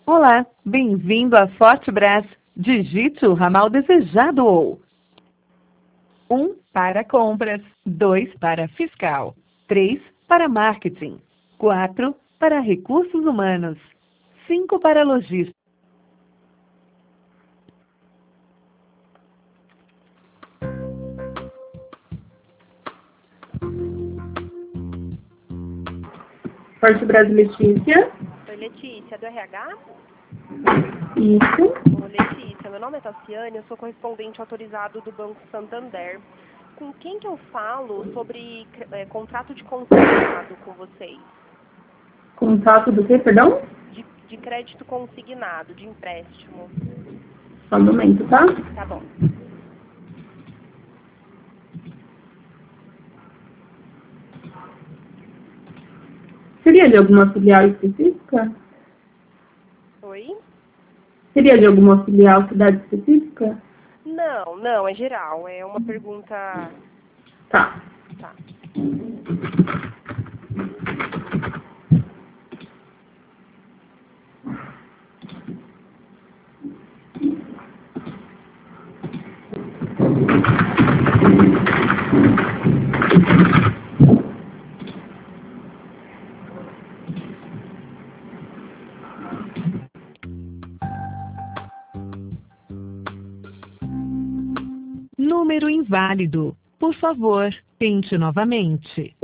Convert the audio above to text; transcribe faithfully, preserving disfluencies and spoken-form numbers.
Olá, bem-vindo a Fortebras. Digite o ramal desejado ou um para compras, dois para fiscal, três para marketing, quatro para recursos humanos, cinco para logística. Fortebras Letícia. Oi, Letícia, do R H? Isso. Ô, Letícia, meu nome é Tassiane, eu sou correspondente autorizado do Banco Santander. Com quem que eu falo sobre é, contrato de consignado com vocês? Contato do quê, perdão? De, de crédito consignado, de empréstimo. Só um momento, tá? Tá bom. Seria de alguma filial específica? Oi? Seria de alguma filial, cidade específica? Não, não, é geral, é uma pergunta... Tá. Tá. Número inválido. Por favor, tente novamente.